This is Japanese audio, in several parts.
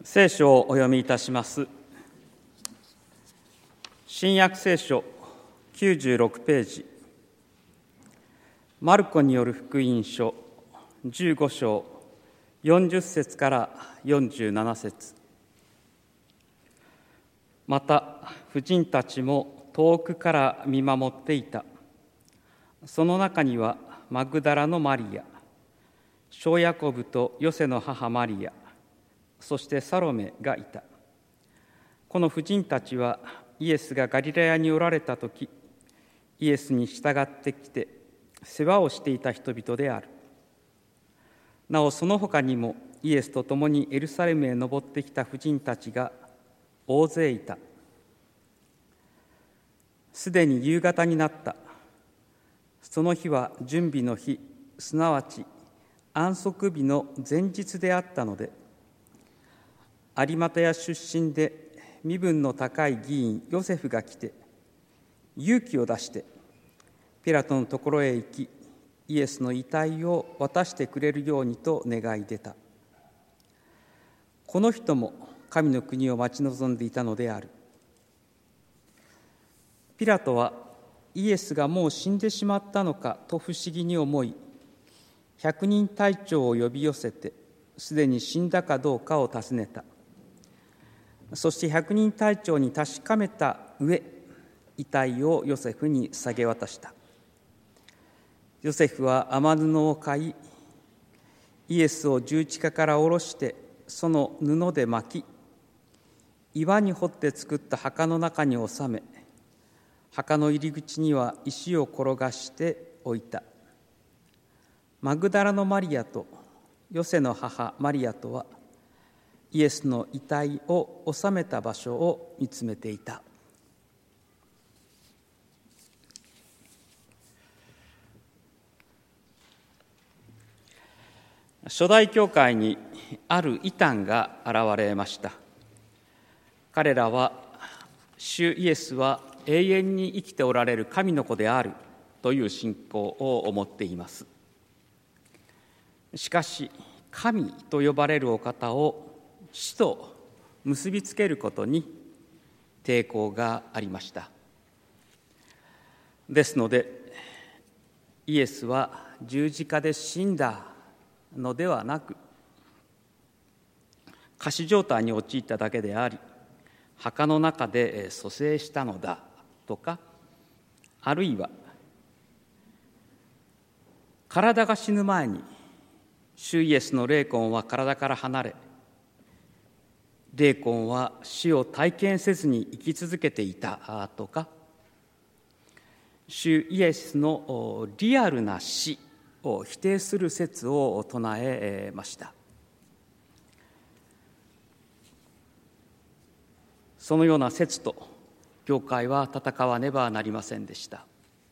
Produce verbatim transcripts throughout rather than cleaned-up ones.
聖書をお読みいたします。新約聖書きゅうじゅうろくページ、マルコによる福音書じゅうご章よんじゅっ節からよんじゅうなな節。また婦人たちも遠くから見守っていた。その中にはマグダラのマリア、小ヤコブとヨセの母マリア、そしてサロメがいた。この婦人たちはイエスがガリラヤにおられたとき、イエスに従ってきて世話をしていた人々である。なおその他にもイエスと共にエルサレムへ登ってきた婦人たちが大勢いた。すでに夕方になった。その日は準備の日、すなわち安息日の前日であったので、有馬屋出身で身分の高い議員ヨセフが来て、勇気を出してピラトのところへ行き、イエスの遺体を渡してくれるようにと願い出た。この人も神の国を待ち望んでいたのである。ピラトはイエスがもう死んでしまったのかと不思議に思い、百人隊長を呼び寄せて、すでに死んだかどうかを尋ねた。そして百人隊長に確かめた上、遺体をヨセフに下げ渡した。ヨセフは雨布を買い、イエスを十字架から下ろして、その布で巻き、岩に掘って作った墓の中に収め、墓の入り口には石を転がして置いた。マグダラのマリアとヨセの母マリアとは、イエスの遺体を収めた場所を見つめていた。初代教会にある異端が現れました。彼らは、主イエスは永遠に生きておられる神の子であるという信仰を持っています。しかし、神と呼ばれるお方を死と結びつけることに抵抗がありました。ですので、イエスは十字架で死んだのではなく、仮死状態に陥っただけであり、墓の中で蘇生したのだとか、あるいは体が死ぬ前に主イエスの霊魂は体から離れ、霊魂は死を体験せずに生き続けていたとか、主イエスのリアルな死を否定する説を唱えました。そのような説と教会は戦わねばなりませんでした。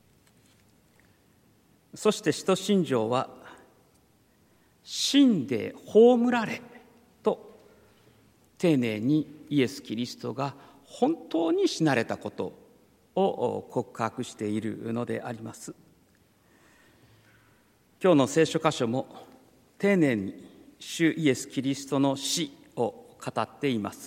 そして使徒信条は、死んで葬られと丁寧にイエス・キリストが本当に死なれたことを告白しているのであります。今日の聖書箇所も丁寧に主イエス・キリストの死を語っています。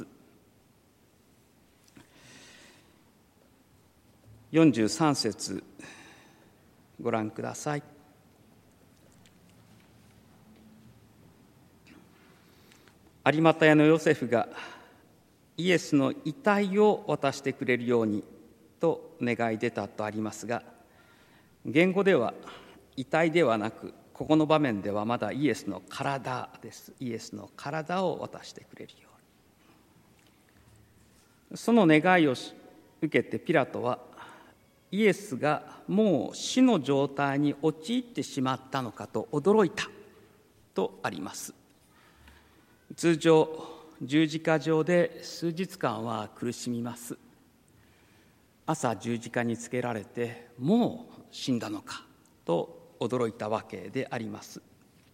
よんじゅうさん節ご覧ください。有馬屋のヨセフがイエスの遺体を渡してくれるようにと願い出たとありますが、原語では遺体ではなく、ここの場面ではまだイエスの体です。イエスの体を渡してくれるように。その願いを受けてピラトは、イエスがもう死の状態に陥ってしまったのかと驚いたとあります。通常、十字架上で数日間は苦しみます。朝十字架につけられて、もう死んだのかと驚いたわけであります。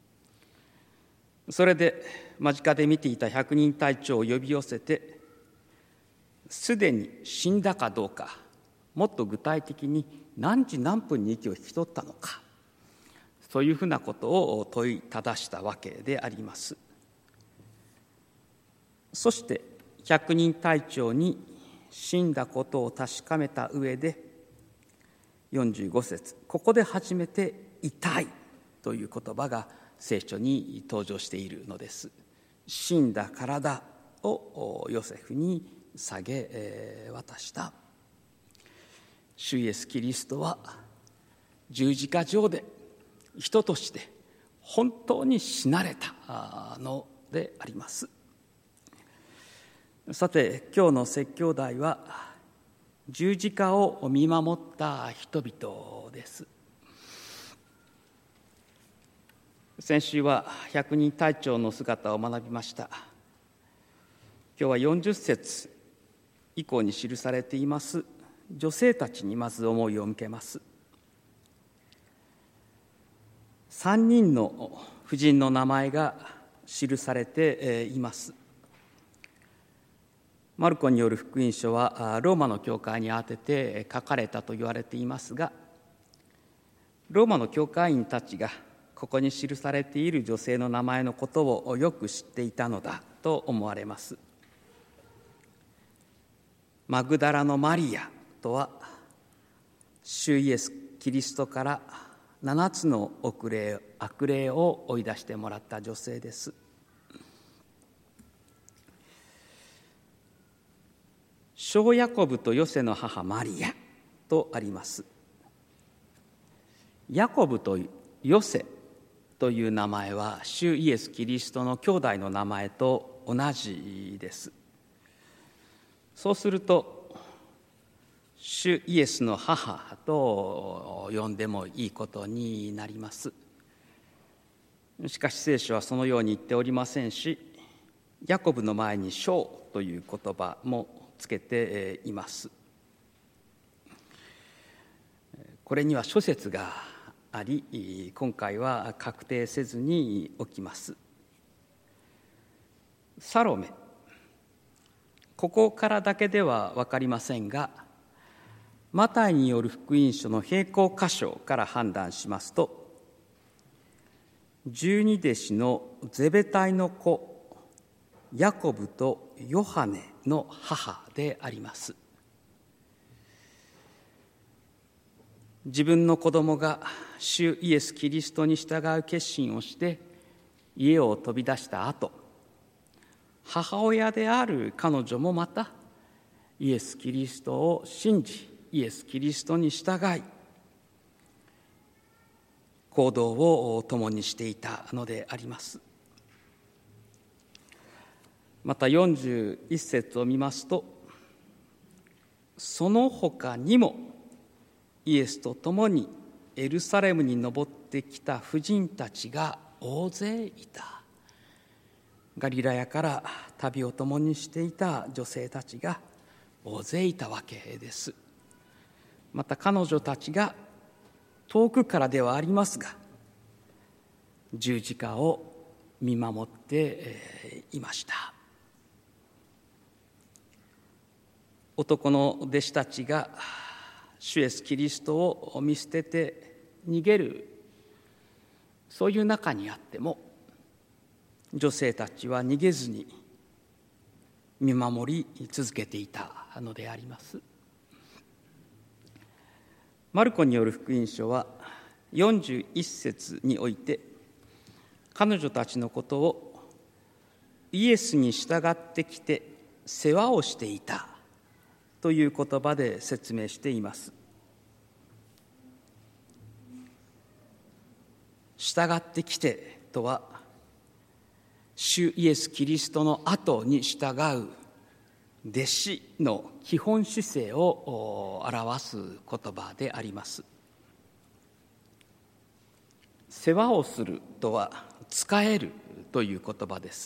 それで間近で見ていた百人隊長を呼び寄せて、すでに死んだかどうか、もっと具体的に何時何分に息を引き取ったのか、そういうふうなことを問いただしたわけであります。 そして百人隊長に死んだことを確かめた上で、よんじゅうご節、ここで初めて痛いという言葉が聖書に登場しているのです。死んだ体をヨセフに下げ渡した。主イエスキリストは十字架上で人として本当に死なれたのであります。さて、今日の説教題は十字架を見守った人々です。先週は百人隊長の姿を学びました。今日はよんじゅっ節以降に記されています女性たちにまず思いを向けます。三人の婦人の名前が記されています。マルコによる福音書はローマの教会に宛てて書かれたと言われていますが、ローマの教会員たちがここに記されている女性の名前のことをよく知っていたのだと思われます。マグダラのマリアとは、主イエスキリストから七つの悪霊、悪霊を追い出してもらった女性です。小ヤコブとヨセの母マリアとあります。ヤコブとヨセという名前は主イエスキリストの兄弟の名前と同じです。そうすると主イエスの母と呼んでもいいことになります。しかし聖書はそのように言っておりませんし、ヤコブの前に小という言葉もつけています。これには諸説があり、今回は確定せずにおきます。サロメ、ここからだけでは分かりませんが、マタイによる福音書の並行箇所から判断しますと、十二弟子のゼベタイの子ヤコブとヨハネの母であります。自分の子供が主イエスキリストに従う決心をして家を飛び出した後、母親である彼女もまたイエスキリストを信じ、イエスキリストに従い行動を共にしていたのであります。またよんじゅういち節を見ますと、その他にもイエスと共にエルサレムに登ってきた婦人たちが大勢いた。ガリラヤから旅を共にしていた女性たちが大勢いたわけです。また彼女たちが遠くからではありますが、十字架を見守っていました。男の弟子たちが主イエスキリストを見捨てて逃げる、そういう中にあっても女性たちは逃げずに見守り続けていたのであります。マルコによる福音書はよんじゅういち節において、彼女たちのことをイエスに従ってきて世話をしていたという言葉で説明しています。従ってきてとは、主イエスキリストの後に従う弟子の基本姿勢を表す言葉であります。世話をするとは仕えるという言葉です。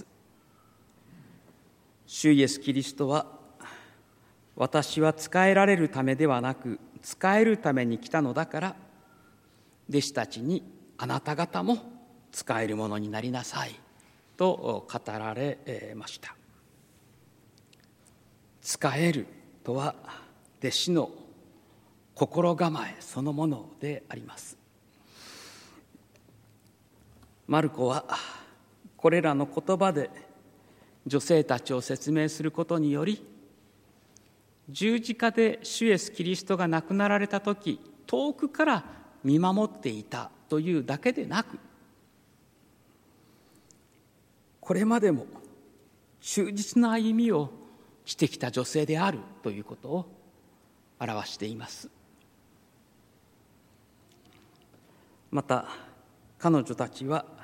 主イエスキリストは、私は仕えられるためではなく仕えるために来たのだから、弟子たちにあなた方も仕えるものになりなさいと語られました。仕えるとは弟子の心構えそのものであります。マルコはこれらの言葉で女性たちを説明することにより、十字架で主イエスキリストが亡くなられたとき、遠くから見守っていたというだけでなく、これまでも忠実な歩みをしてきた女性であるということを表しています。また彼女たちは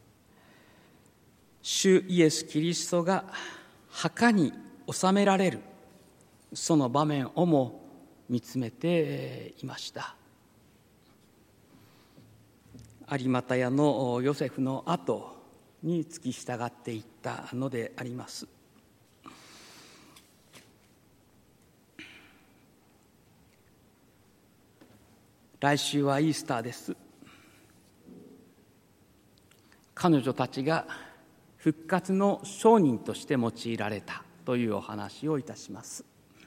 主イエスキリストが墓に納められるその場面をも見つめていました。有股屋のヨセフの後に付き従っていったのであります。来週はイースターです。彼女たちが復活の証人として用いられたというお話をいたします。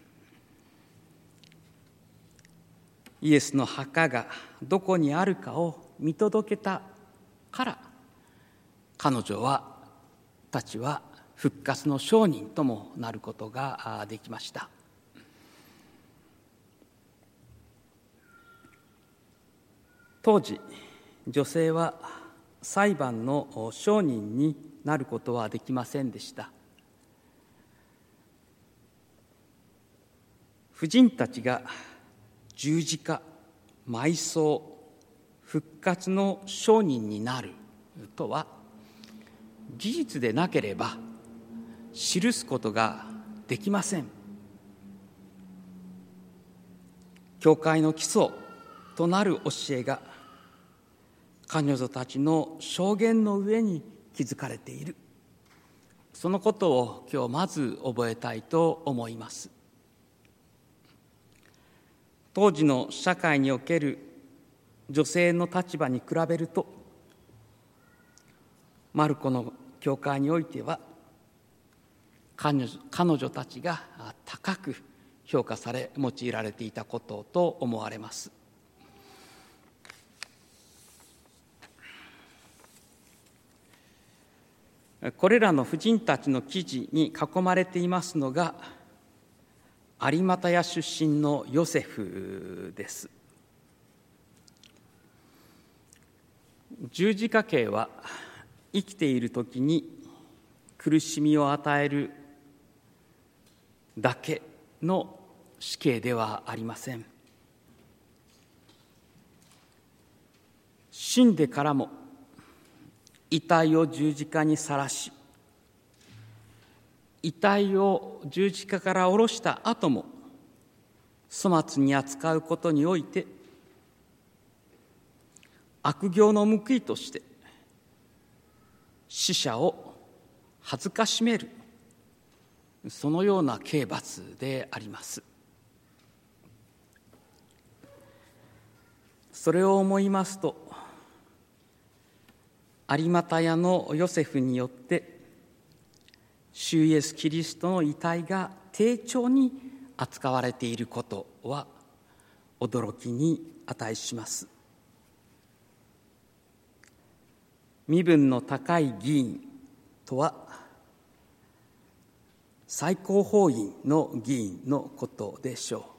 イエスの墓がどこにあるかを見届けたから彼女はたちは復活の証人ともなることができました。当時女性は裁判の証人になることはできませんでした。婦人たちが十字架、埋葬、復活の証人になるとは事実でなければ記すことができません。教会の基礎となる教えが彼女たちの証言の上に築かれている。そのことを今日まず覚えたいと思います。当時の社会における女性の立場に比べると、マルコの教会においては彼女、彼女たちが高く評価され用いられていたことと思われます。これらの婦人たちの記事に囲まれていますのが有股屋出身のヨセフです。十字架刑は生きているときに苦しみを与えるだけの死刑ではありません。死んでからも遺体を十字架にさらし、遺体を十字架から下ろした後も粗末に扱うことにおいて悪行の報いとして死者を恥ずかしめる、そのような刑罰であります。それを思いますと、有股屋のヨセフによって主イエスキリストの遺体が丁重に扱われていることは驚きに値します。身分の高い議員とは最高法院の議員のことでしょう。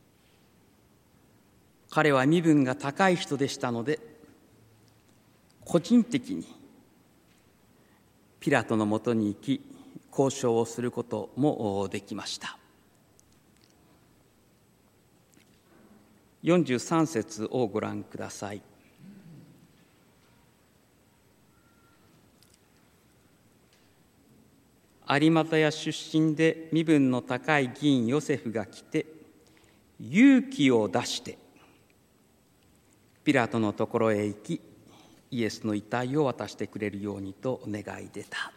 彼は身分が高い人でしたので、個人的にピラトのもとに行き交渉をすることもできました。よんじゅうさん節をご覧ください。有股屋出身で身分の高い議員ヨセフが来て勇気を出してピラトのところへ行きイエスの遺体を渡してくれるようにと願い出た。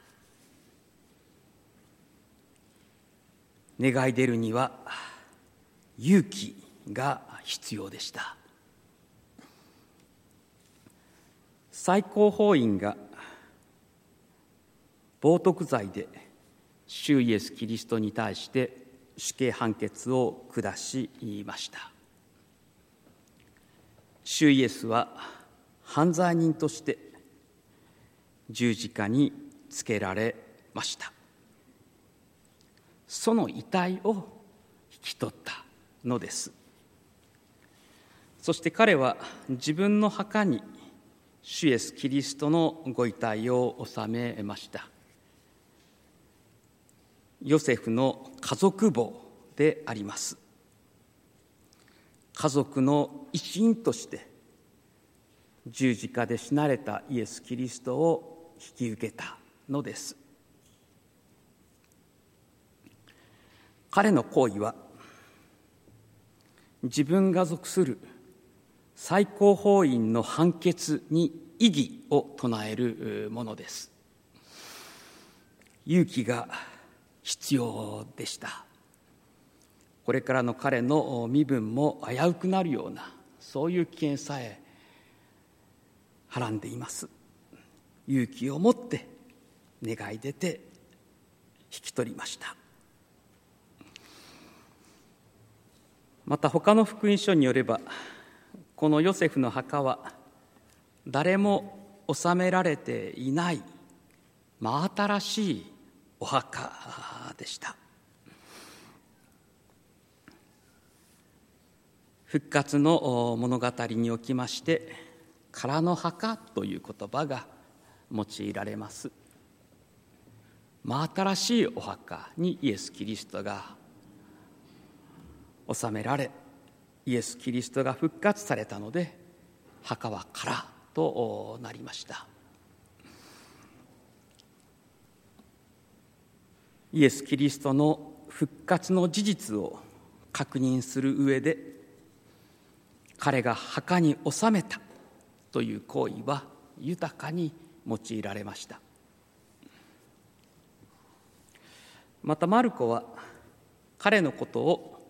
願い出るには勇気が必要でした。最高法院が冒涜罪で主イエスキリストに対して死刑判決を下しました。主イエスは犯罪人として十字架につけられました。 その遺体を引き取ったのです。そして彼は自分の墓に主イエスキリストのご遺体を納めました。ヨセフの家族墓であります。家族の一員として十字架で死なれたイエス・キリストを引き受けたのです。彼の行為は自分が属する最高法院の判決に異議を唱えるものです。勇気が必要でした。これからの彼の身分も危うくなるような、そういう危険さえはらんでいます。勇気を持って願い出て引き取りました。また他の福音書によれば、このヨセフの墓は誰も納められていない真新しいお墓でした。復活の物語におきまして、空の墓という言葉が用いられます。真新しいお墓にイエス・キリストが納められ、イエス・キリストが復活されたので、墓は空となりました。イエス・キリストの復活の事実を確認する上で、彼が墓に納めたという行為は豊かに用いられました。またマルコは彼のことを、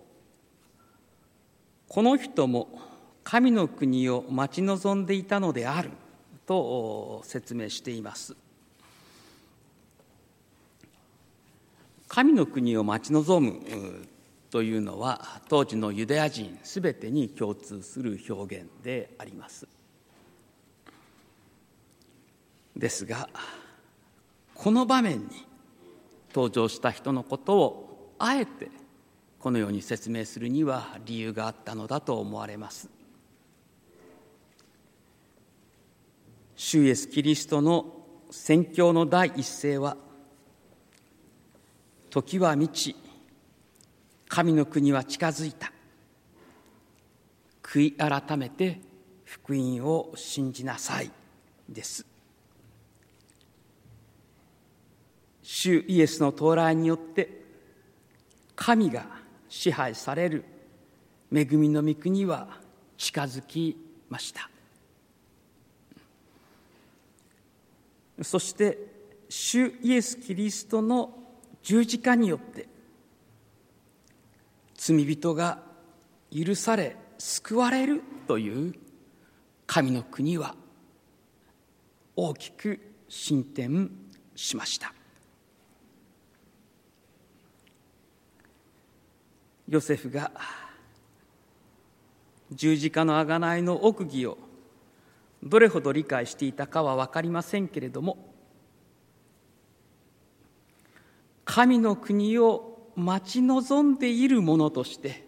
この人も神の国を待ち望んでいたのであると説明しています。神の国を待ち望むというのは当時のユダヤ人すべてに共通する表現であります。ですが、この場面に登場した人のことをあえてこのように説明するには理由があったのだと思われます。主イエスキリストの宣教の第一声は、時は満ち、神の国は近づいた。悔い改めて福音を信じなさいです。主イエスの到来によって神が支配される恵みの御国は近づきました。そして主イエス・キリストの十字架によって罪人が許され救われるという神の国は大きく進展しました。ヨセフが十字架の贖いの奥義をどれほど理解していたかは分かりませんけれども、神の国を待ち望んでいる者として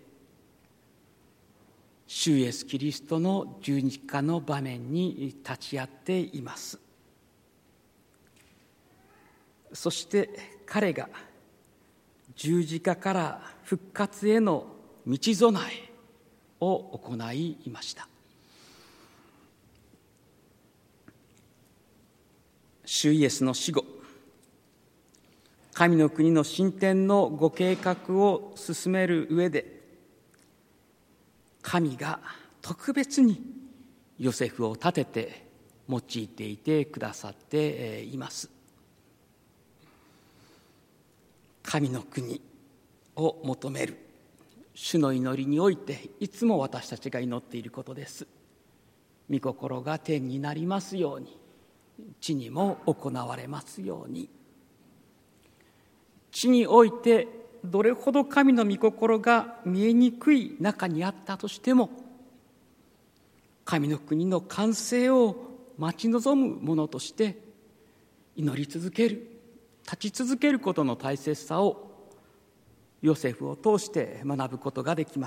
主イエスキリストの十字架の場面に立ち会っています。そして彼が十字架から復活への道備えを行いました。主イエスの死後、神の国の進展のご計画を進める上で、神が特別にヨセフを立てて用いていてくださっています。神の国を求める主の祈りにおいて、いつも私たちが祈っていることです。御心が天になりますように、地にも行われますように。地においてどれほど神の御心が見えにくい中にあったとしても、神の国の完成を待ち望む者として祈り続ける、立ち続けることの大切さをヨセフを通して学ぶことができます。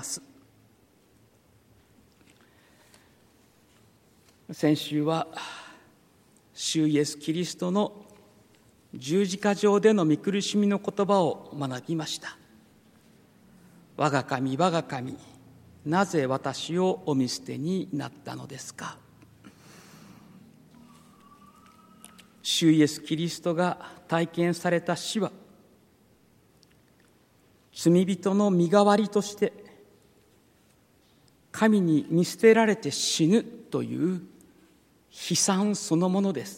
先週は主イエス・キリストの十字架上での御苦しみの言葉を学びました。我が神、我が神、なぜ私をお見捨てになったのですか。主イエス・キリストが体験された死は、罪人の身代わりとして神に見捨てられて死ぬという悲惨そのものです。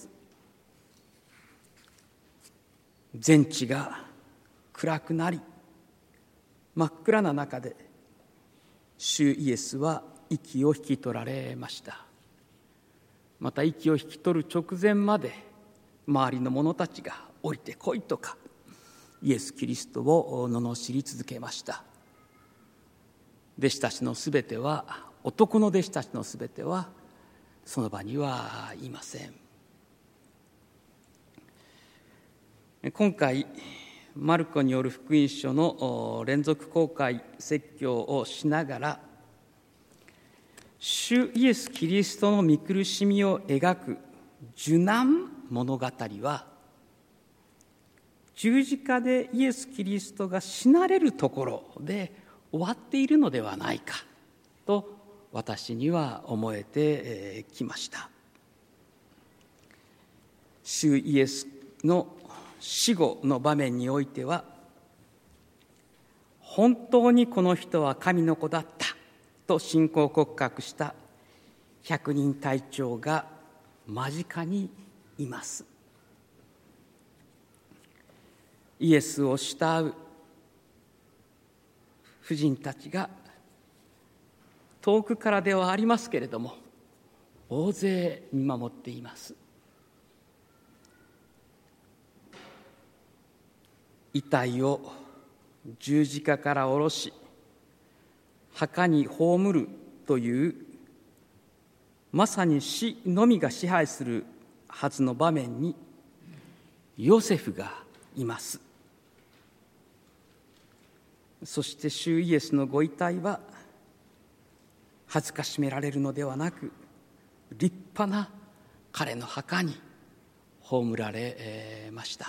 全地が暗くなり、真っ暗な中で主イエスは息を引き取られました。また息を引き取る直前まで周りの者たちが降りてこいとかイエス・キリストを罵り続けました。弟子たちのすべては、男の弟子たちのすべてはその場にはいません。今回マルコによる福音書の連続公開説教をしながら、主イエス・キリストの御苦しみを描く受難物語は、十字架でイエス・キリストが死なれるところで終わっているのではないかと私には思えてきました。主イエスの死後の場面においては、本当にこの人は神の子だったと信仰告白した百人隊長が間近にいます。イエスを慕う婦人たちが遠くからではありますけれども大勢見守っています。遺体を十字架から下ろし墓に葬るという、まさに死のみが支配するはずの場面にヨセフがいます。そして主イエスのご遺体は恥ずかしめられるのではなく、立派な彼の墓に葬られました。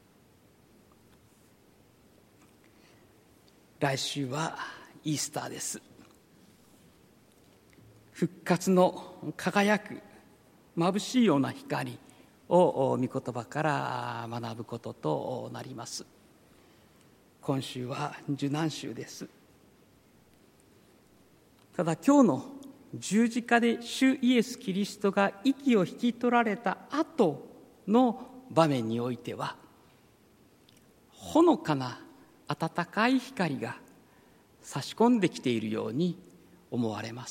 来週はイースターです。復活の輝く眩しいような光を御言葉から学ぶこととなります。今週は受難週です。ただ今日の十字架で主イエス・キリストが息を引き取られた後の場面においては、ほのかな暖かい光が差し込んできているように思われます。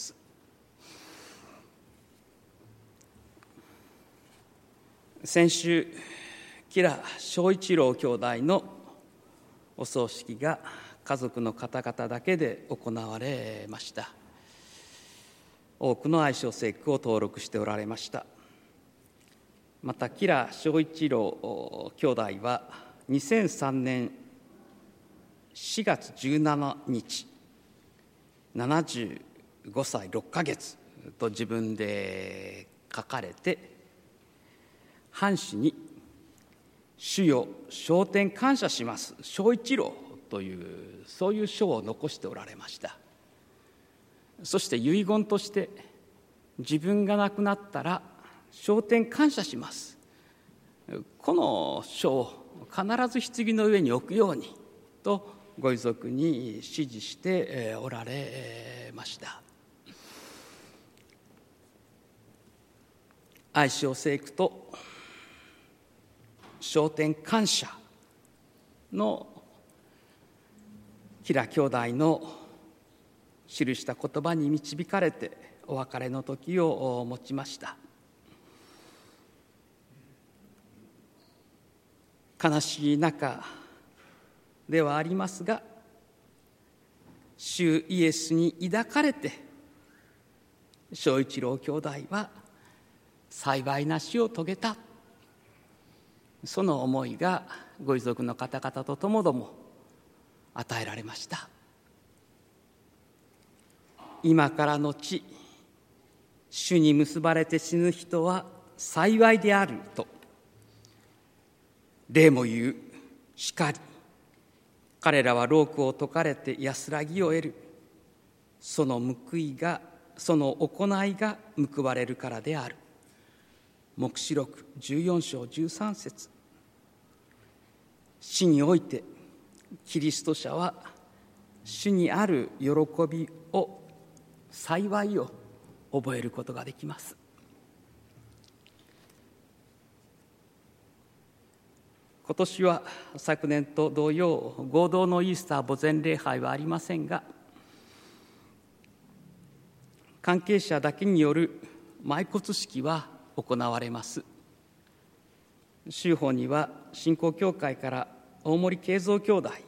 先週、吉良正一郎兄弟のお葬式が家族の方々だけで行われました。多くの愛称聖句を登録しておられました。また吉良正一郎兄弟はにせんさんねんしがつじゅうしちにち、ななじゅうごさいろっかげつと自分で書かれて、藩士に主よ昇天感謝します正一郎というそういう書を残しておられました。そして遺言として、自分が亡くなったら昇天感謝します、この書を必ず棺の上に置くようにとご遺族に指示しておられました。愛称聖句と昇天感謝の吉良兄弟の記した言葉に導かれてお別れの時を持ちました。悲しい中ではありますが、主イエスに抱かれて正一郎兄弟は幸いな死を遂げた、その思いがご遺族の方々とともども与えられました。今からのち主に結ばれて死ぬ人は幸いであると、例も言うしかり、彼らは労苦を解かれて安らぎを得る。その報いが、その行いが報われるからである。黙示録じゅうよん章じゅうさん節。死においてキリスト者は主にある喜びを、幸いを覚えることができます。今年は昨年と同様、合同のイースター墓前礼拝はありませんが、関係者だけによる埋骨式は行われます。州法には信仰協会から大森慶三兄弟、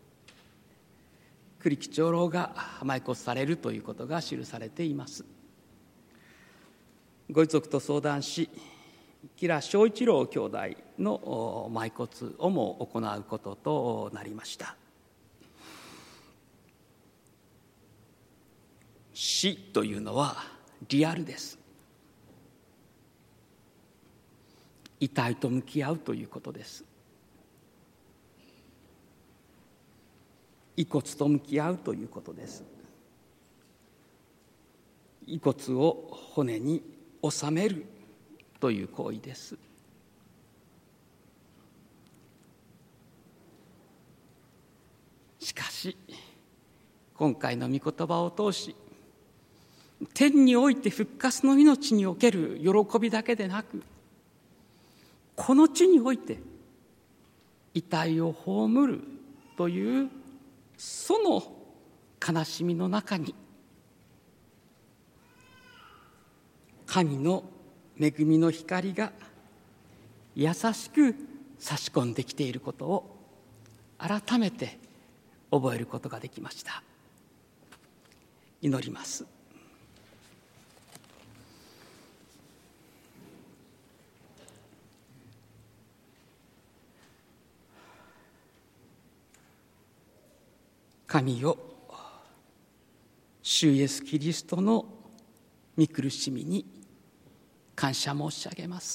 栗木長老が埋骨されるということが記されています。ご遺族と相談し、吉良正一郎兄弟の埋骨をも行うこととなりました。死というのはリアルです。遺体と向き合うということです。遺骨と向き合うということです。遺骨を骨に収めるという行為です。しかし今回の御言葉を通し、天において復活の命における喜びだけでなく、この地において遺体を葬るというその悲しみの中に、神の恵みの光が優しく差し込んできていることを改めて覚えることができました。祈ります。神よ、主イエスキリストの御苦しみに感謝申し上げます。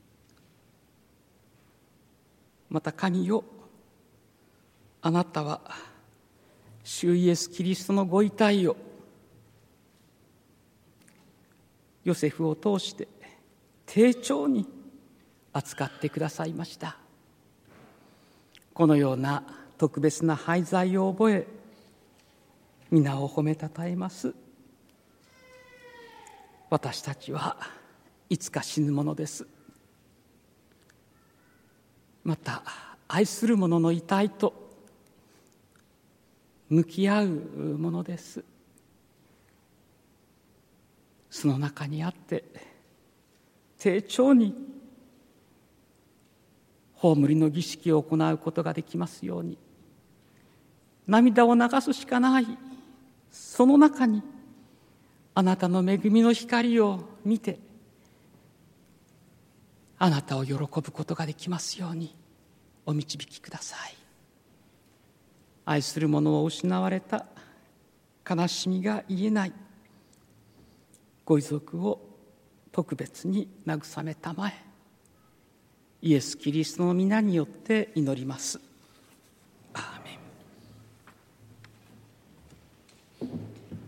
また神よ、あなたは主イエスキリストのご遺体をヨセフを通して丁重に扱ってくださいました。このような特別な廃材を覚え、皆を褒めたたえます。私たちはいつか死ぬものです。また愛する者の遺体と向き合うものです。その中にあって丁重に葬りの儀式を行うことができますように、涙を流すしかないその中にあなたの恵みの光を見て、あなたを喜ぶことができますようにお導きください。愛する者を失われた悲しみが癒えないご遺族を特別に慰めたまえ、イエス・キリストの皆によって祈ります。